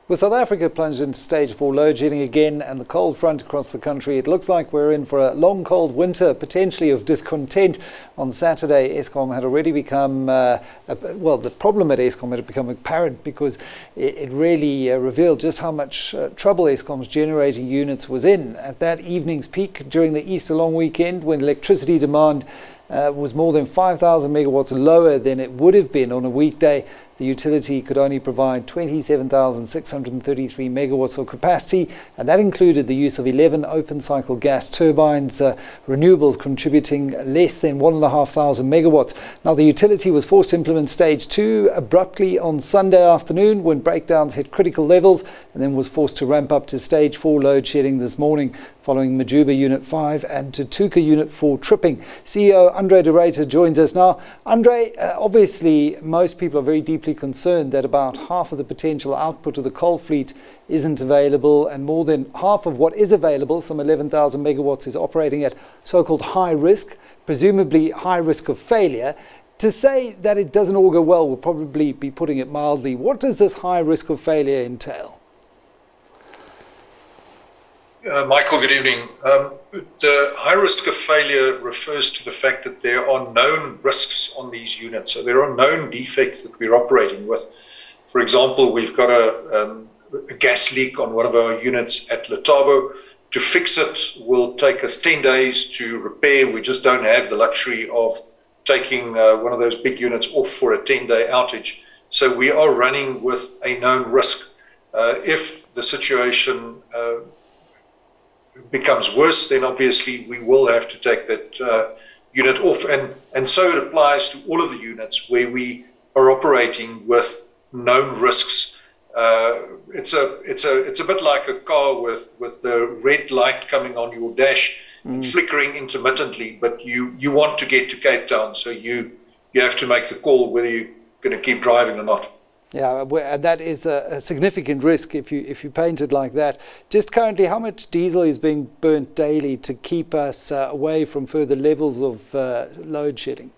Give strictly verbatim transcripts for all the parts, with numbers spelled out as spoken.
Well, South Africa plunged into stage four load shedding again, and the cold front across the country. It looks like we're in for a long, cold winter, potentially of discontent. On Saturday, Eskom had already become, uh, a, well, the problem at Eskom had become apparent because it, it really uh, revealed just how much uh, trouble Eskom's generating units was in. At that evening's peak during the Easter long weekend, when electricity demand uh, was more than five thousand megawatts lower than it would have been on a weekday, the utility could only provide twenty-seven thousand six hundred thirty-three megawatts of capacity, and that included the use of eleven open-cycle gas turbines, uh, renewables contributing less than one thousand five hundred megawatts. Now, the utility was forced to implement stage two abruptly on Sunday afternoon when breakdowns hit critical levels, and then was forced to ramp up to stage four load shedding this morning, following Majuba Unit five and Tutuka Unit four tripping. C E O Andre de Ruyter joins us now. Andre, uh, obviously most people are very deeply concerned that about half of the potential output of the coal fleet isn't available, and more than half of what is available, some eleven thousand megawatts, is operating at so-called high risk, presumably high risk of failure. To say that it doesn't all go well will probably be putting it mildly. What does this high risk of failure entail? Uh, Michael, good evening. Um, the high risk of failure refers to the fact that there are known risks on these units. So there are known defects that we're operating with. For example, we've got a, um, a gas leak on one of our units at Letabo. To fix it will take us ten days to repair. We just don't have the luxury of taking uh, one of those big units off for a ten-day outage. So we are running with a known risk. Uh, if the situation uh, becomes worse, then obviously we will have to take that uh, unit off. And, and so it applies to all of the units where we are operating with known risks. Uh, it's a it's a it's a bit like a car with, with the red light coming on your dash, mm. flickering intermittently, but you, you want to get to Cape Town, so you you have to make the call whether you're going to keep driving or not. Yeah, that is a significant risk if you if you paint it like that. Just currently, how much diesel is being burnt daily to keep us uh, away from further levels of uh, load shedding?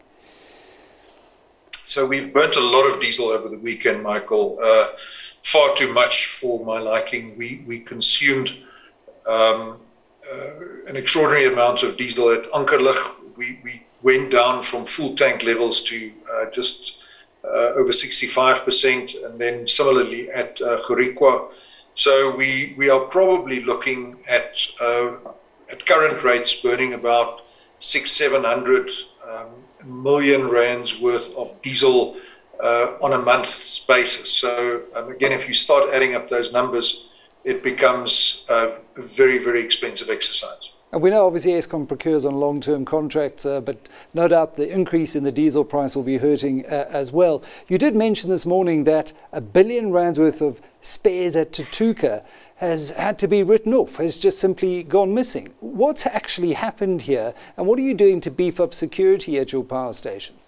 So we've burnt a lot of diesel over the weekend, Michael. Uh, far too much for my liking. We we consumed um, uh, an extraordinary amount of diesel at Ankerlig. We we went down from full tank levels to uh, just Uh, over sixty-five percent, and then similarly at uh, Goriqua. So we we are probably looking at uh, at current rates burning about six seven hundred um, million rands worth of diesel uh, on a month's basis. So um, again, if you start adding up those numbers, it becomes uh, a very very expensive exercise. And we know obviously Eskom procures on long-term contracts, uh, but no doubt the increase in the diesel price will be hurting uh, as well. You did mention this morning that a billion rands worth of spares at Tutuka has had to be written off, has just simply gone missing. What's actually happened here, and what are you doing to beef up security at your power stations?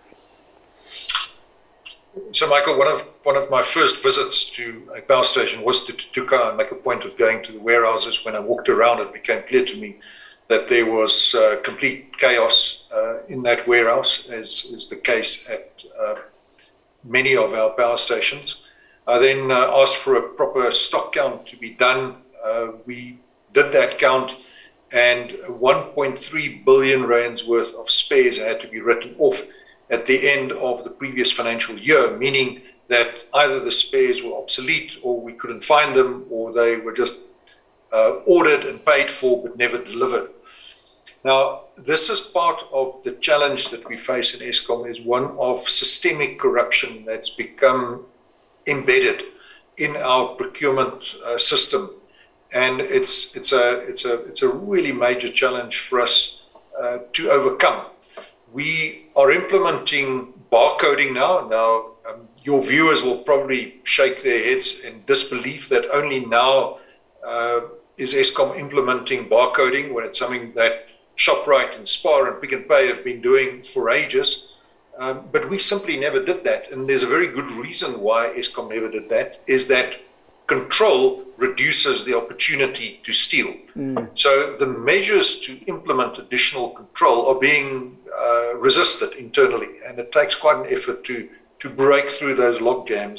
So, Michael, one of one of my first visits to a power station was to Tutuka. I make a point of going to the warehouses. When I walked around, it became clear to me that there was uh, complete chaos uh, in that warehouse, as is the case at uh, many of our power stations. I then uh, asked for a proper stock count to be done. Uh, we did that count, and one point three billion rands worth of spares had to be written off at the end of the previous financial year, meaning that either the spares were obsolete or we couldn't find them, or they were just uh, ordered and paid for but never delivered. Now, this is part of the challenge that we face in Eskom, is one of systemic corruption that's become embedded in our procurement uh, system. And it's, it's, a, it's, a, it's a really major challenge for us uh, to overcome. We are implementing barcoding now. Now, um, your viewers will probably shake their heads in disbelief that only now uh, is Eskom implementing barcoding, when it's something that ShopRite and Spar and Pick n Pay have been doing for ages. Um, but we simply never did that. And there's a very good reason why Eskom never did that, is that control reduces the opportunity to steal. Mm. So the measures to implement additional control are being uh, resisted internally, and it takes quite an effort to to break through those log jams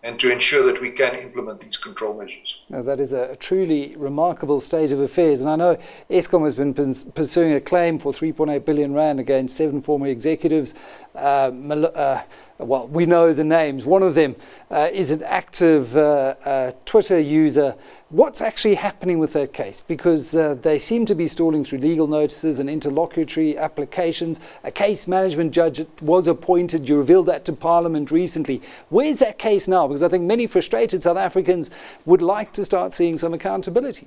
and to ensure that we can implement these control measures. Now, that is a truly remarkable state of affairs. And I know Eskom has been pursuing a claim for three point eight billion rand against seven former executives. Uh, uh, well, we know the names. One of them uh, is an active uh, uh, Twitter user. What's actually happening with that case? Because uh, they seem to be stalling through legal notices and interlocutory applications. A case management judge was appointed. You revealed that to Parliament recently. Where's that case now? Because I think many frustrated South Africans would like to start seeing some accountability.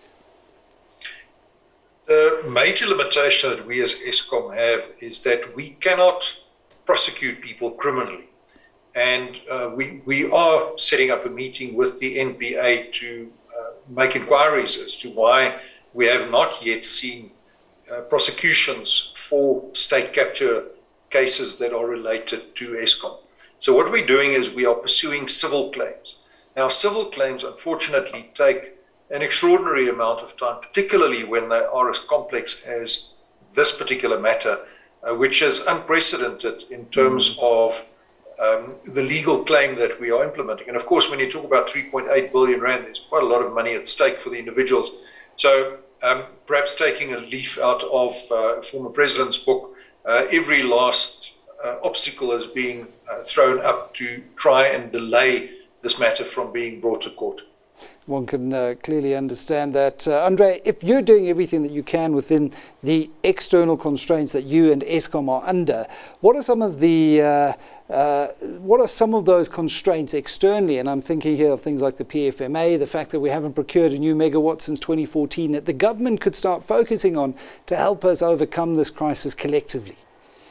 The major limitation that we as Eskom have is that we cannot prosecute people criminally. And uh, we, we are setting up a meeting with the N P A to uh, make inquiries as to why we have not yet seen uh, prosecutions for state capture cases that are related to Eskom. So what we're doing is we are pursuing civil claims. Now, civil claims, unfortunately, take an extraordinary amount of time, particularly when they are as complex as this particular matter, uh, which is unprecedented in terms mm. of um, the legal claim that we are implementing. And of course, when you talk about three point eight billion rand, there's quite a lot of money at stake for the individuals. So um, perhaps taking a leaf out of uh, former president's book, uh, every last uh, obstacle is being uh, thrown up to try and delay this matter from being brought to court. One can uh, clearly understand that. Uh, Andre, if you're doing everything that you can within the external constraints that you and Eskom are under, what are some of the uh, uh, what are some of those constraints externally? And I'm thinking here of things like the P F M A, the fact that we haven't procured a new megawatt since twenty fourteen, that the government could start focusing on to help us overcome this crisis collectively.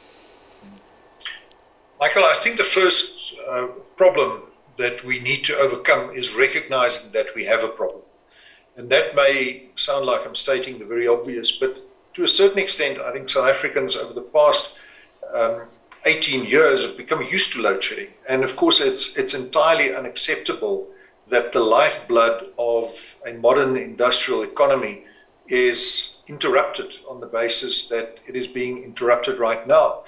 Michael, I think the first uh, problem that we need to overcome is recognizing that we have a problem. And that may sound like I'm stating the very obvious, but to a certain extent, I think South Africans over the past um, eighteen years have become used to load shedding. And of course, it's, it's entirely unacceptable that the lifeblood of a modern industrial economy is interrupted on the basis that it is being interrupted right now.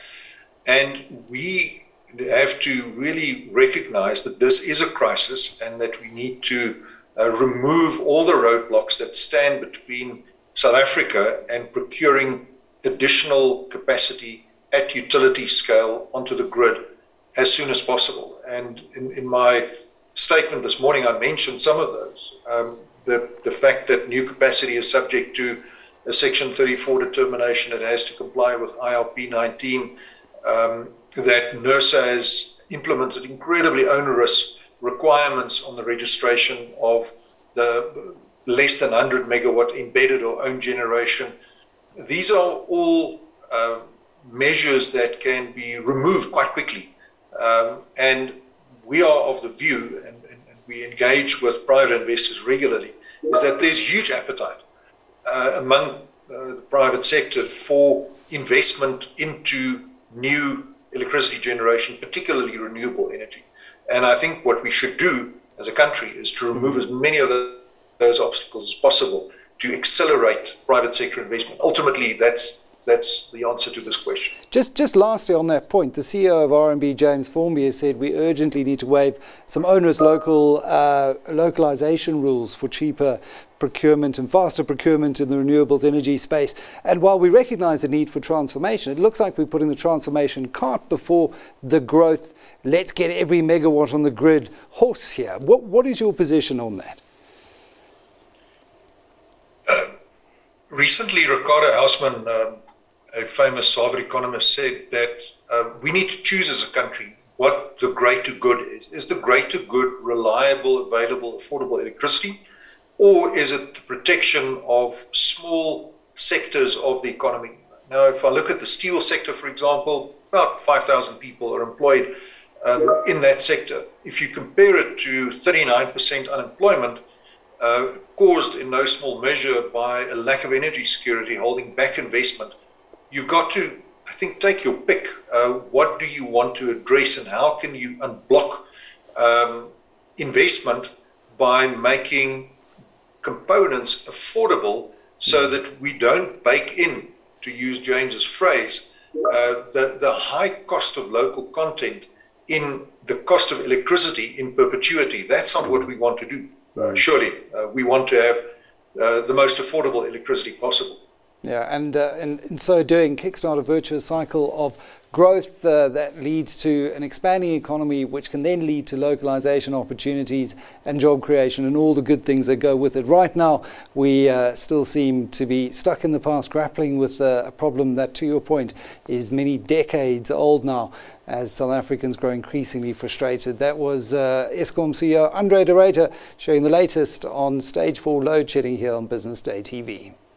And we have to really recognize that this is a crisis and that we need to uh, remove all the roadblocks that stand between South Africa and procuring additional capacity at utility scale onto the grid as soon as possible. And in, in my statement this morning, I mentioned some of those. Um, the, the fact that new capacity is subject to a Section thirty-four determination, it has to comply with I R P nineteen, um, that NERSA has implemented incredibly onerous requirements on the registration of the less than one hundred megawatt embedded or owned generation. These are all uh, measures that can be removed quite quickly. Um, and we are of the view, and, and, and we engage with private investors regularly, is that there's huge appetite uh, among uh, the private sector for investment into new electricity generation, particularly renewable energy. And I think what we should do as a country is to remove as many of the, those obstacles as possible to accelerate private sector investment. Ultimately, that's that's the answer to this question. Just just lastly on that point, the C E O of R M B, James Formby, has said we urgently need to waive some onerous local uh, localization rules for cheaper procurement and faster procurement in the renewables energy space. And while we recognize the need for transformation, it looks like we're putting the transformation cart before the growth, let's get every megawatt on the grid horse here. What What is your position on that? Uh, recently, Ricardo Hausman, um, a famous Harvard economist, said that uh, we need to choose as a country what the greater good is. Is the greater good reliable, available, affordable electricity? Or is it the protection of small sectors of the economy? Now, if I look at the steel sector, for example, about five thousand people are employed um, in that sector. If you compare it to thirty-nine percent unemployment, uh, caused in no small measure by a lack of energy security holding back investment, you've got to, I think, take your pick. Uh, what do you want to address, and how can you unblock um, investment by making components affordable so that we don't bake in, to use James's phrase, uh, the, the high cost of local content in the cost of electricity in perpetuity. That's not what we want to do. Uh, surely, uh, we want to have uh, the most affordable electricity possible. Yeah, and uh, in, in so doing, kickstart a virtuous cycle of growth uh, that leads to an expanding economy, which can then lead to localization opportunities and job creation and all the good things that go with it. Right now, we uh, still seem to be stuck in the past, grappling with uh, a problem that, to your point, is many decades old now, as South Africans grow increasingly frustrated. That was uh, Eskom C E O Andre de Ruyter showing the latest on stage four load shedding here on Business Day T V.